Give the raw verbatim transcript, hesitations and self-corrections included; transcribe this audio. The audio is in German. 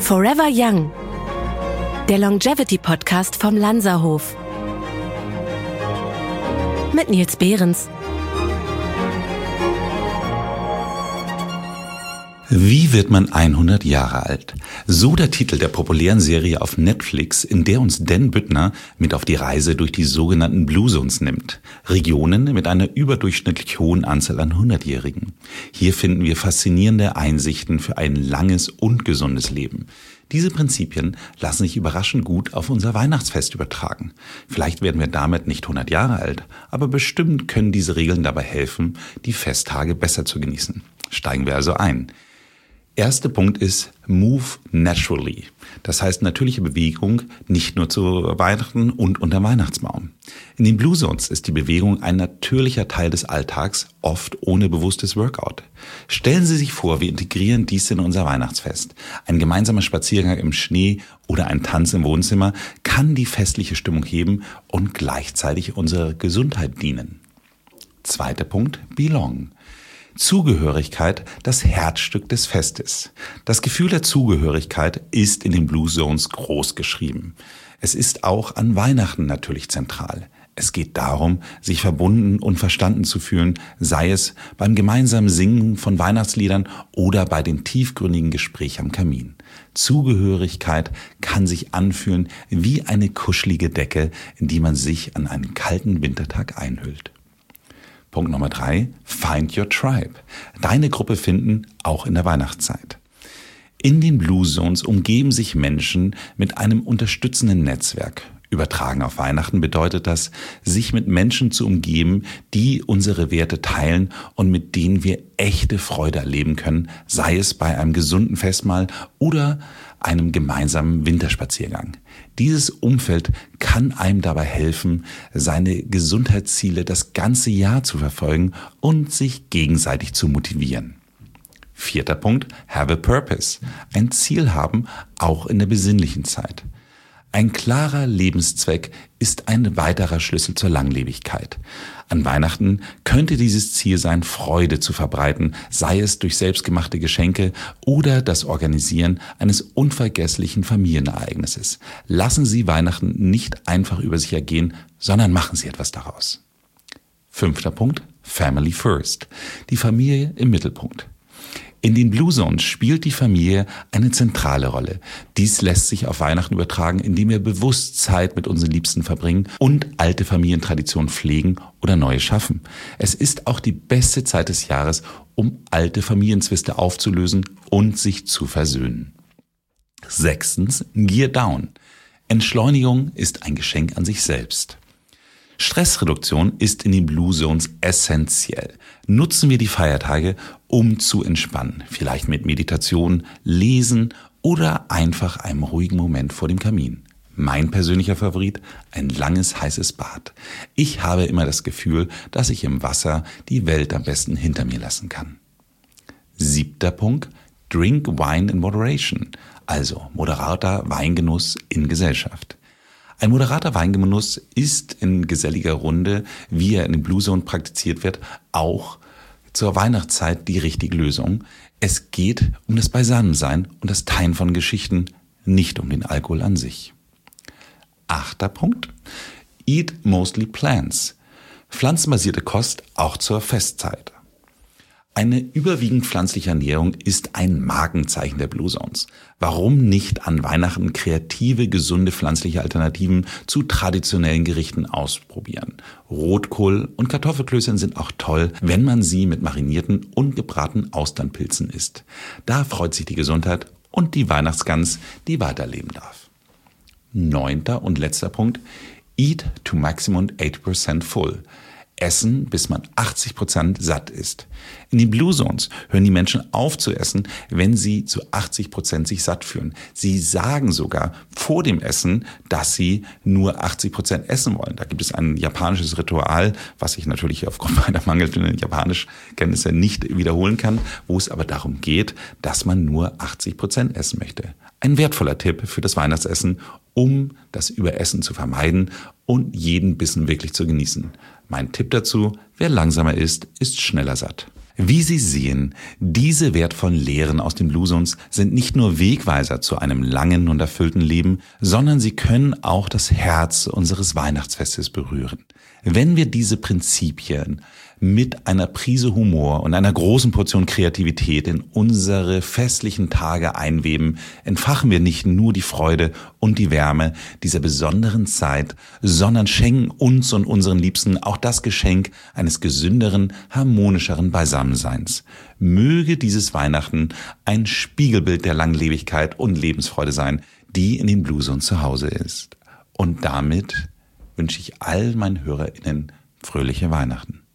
Forever Young, der Longevity-Podcast vom Lanzerhof. Mit Nils Behrens. Wie wird man hundert Jahre alt? So der Titel der populären Serie auf Netflix, in der uns Dan Büttner mit auf die Reise durch die sogenannten Blue Zones nimmt. Regionen mit einer überdurchschnittlich hohen Anzahl an Hundertjährigen. Hier finden wir faszinierende Einsichten für ein langes und gesundes Leben. Diese Prinzipien lassen sich überraschend gut auf unser Weihnachtsfest übertragen. Vielleicht werden wir damit nicht hundert Jahre alt, aber bestimmt können diese Regeln dabei helfen, die Festtage besser zu genießen. Steigen wir also ein. Erster Punkt ist Move naturally. Das heißt natürliche Bewegung, nicht nur zu Weihnachten und unter Weihnachtsbaum. In den Blue Zones ist die Bewegung ein natürlicher Teil des Alltags, oft ohne bewusstes Workout. Stellen Sie sich vor, wir integrieren dies in unser Weihnachtsfest. Ein gemeinsamer Spaziergang im Schnee oder ein Tanz im Wohnzimmer kann die festliche Stimmung heben und gleichzeitig unserer Gesundheit dienen. Zweiter Punkt, Belong. Zugehörigkeit, das Herzstück des Festes. Das Gefühl der Zugehörigkeit ist in den Blue Zones groß geschrieben. Es ist auch an Weihnachten natürlich zentral. Es geht darum, sich verbunden und verstanden zu fühlen, sei es beim gemeinsamen Singen von Weihnachtsliedern oder bei den tiefgründigen Gesprächen am Kamin. Zugehörigkeit kann sich anfühlen wie eine kuschelige Decke, in die man sich an einen kalten Wintertag einhüllt. Punkt Nummer drei, find your tribe. Deine Gruppe finden, auch in der Weihnachtszeit. In den Blue Zones umgeben sich Menschen mit einem unterstützenden Netzwerk. Übertragen auf Weihnachten bedeutet das, sich mit Menschen zu umgeben, die unsere Werte teilen und mit denen wir echte Freude erleben können, sei es bei einem gesunden Festmahl oder einem gemeinsamen Winterspaziergang. Dieses Umfeld kann einem dabei helfen, seine Gesundheitsziele das ganze Jahr zu verfolgen und sich gegenseitig zu motivieren. Vierter Punkt, have a purpose. Ein Ziel haben, auch in der besinnlichen Zeit. Ein klarer Lebenszweck ist ein weiterer Schlüssel zur Langlebigkeit. An Weihnachten könnte dieses Ziel sein, Freude zu verbreiten, sei es durch selbstgemachte Geschenke oder das Organisieren eines unvergesslichen Familienereignisses. Lassen Sie Weihnachten nicht einfach über sich ergehen, sondern machen Sie etwas daraus. Fünfter Punkt, Family First. Die Familie im Mittelpunkt. In den Blue Zones spielt die Familie eine zentrale Rolle. Dies lässt sich auf Weihnachten übertragen, indem wir bewusst Zeit mit unseren Liebsten verbringen und alte Familientraditionen pflegen oder neue schaffen. Es ist auch die beste Zeit des Jahres, um alte Familienzwiste aufzulösen und sich zu versöhnen. Sechstens, Gear Down. Entschleunigung ist ein Geschenk an sich selbst. Stressreduktion ist in den Blue Zones essentiell. Nutzen wir die Feiertage, um zu entspannen. Vielleicht mit Meditation, Lesen oder einfach einem ruhigen Moment vor dem Kamin. Mein persönlicher Favorit, ein langes, heißes Bad. Ich habe immer das Gefühl, dass ich im Wasser die Welt am besten hinter mir lassen kann. Siebter Punkt, Drink Wine in Moderation. Also moderater Weingenuss in Gesellschaft. Ein moderater Weingenuss ist in geselliger Runde, wie er in den Blue Zone praktiziert wird, auch zur Weihnachtszeit die richtige Lösung. Es geht um das Beisammensein und das Teilen von Geschichten, nicht um den Alkohol an sich. Achter Punkt. Eat mostly plants. Pflanzenbasierte Kost auch zur Festzeit. Eine überwiegend pflanzliche Ernährung ist ein Markenzeichen der Blue Zones. Warum nicht an Weihnachten kreative, gesunde pflanzliche Alternativen zu traditionellen Gerichten ausprobieren? Rotkohl und Kartoffelklößchen sind auch toll, wenn man sie mit marinierten und gebratenen Austernpilzen isst. Da freut sich die Gesundheit und die Weihnachtsgans, die weiterleben darf. Neunter und letzter Punkt. Eat to maximum eighty percent full. Essen, bis man achtzig Prozent satt ist. In den Blue Zones hören die Menschen auf zu essen, wenn sie zu achtzig Prozent sich satt fühlen. Sie sagen sogar vor dem Essen, dass sie nur achtzig Prozent essen wollen. Da gibt es ein japanisches Ritual, was ich natürlich aufgrund meiner mangelnden Japanischkenntnisse nicht wiederholen kann, wo es aber darum geht, dass man nur achtzig Prozent essen möchte. Ein wertvoller Tipp für das Weihnachtsessen, um das Überessen zu vermeiden und jeden Bissen wirklich zu genießen. Mein Tipp dazu, wer langsamer isst, ist schneller satt. Wie Sie sehen, diese wertvollen Lehren aus den Bluesounds sind nicht nur Wegweiser zu einem langen und erfüllten Leben, sondern sie können auch das Herz unseres Weihnachtsfestes berühren. Wenn wir diese Prinzipien mit einer Prise Humor und einer großen Portion Kreativität in unsere festlichen Tage einweben, entfachen wir nicht nur die Freude und die Wärme dieser besonderen Zeit, sondern schenken uns und unseren Liebsten auch das Geschenk eines gesünderen, harmonischeren Beisammenseins. Möge dieses Weihnachten ein Spiegelbild der Langlebigkeit und Lebensfreude sein, die in den Bluesounds zu Hause ist. Und damit wünsche ich all meinen HörerInnen fröhliche Weihnachten.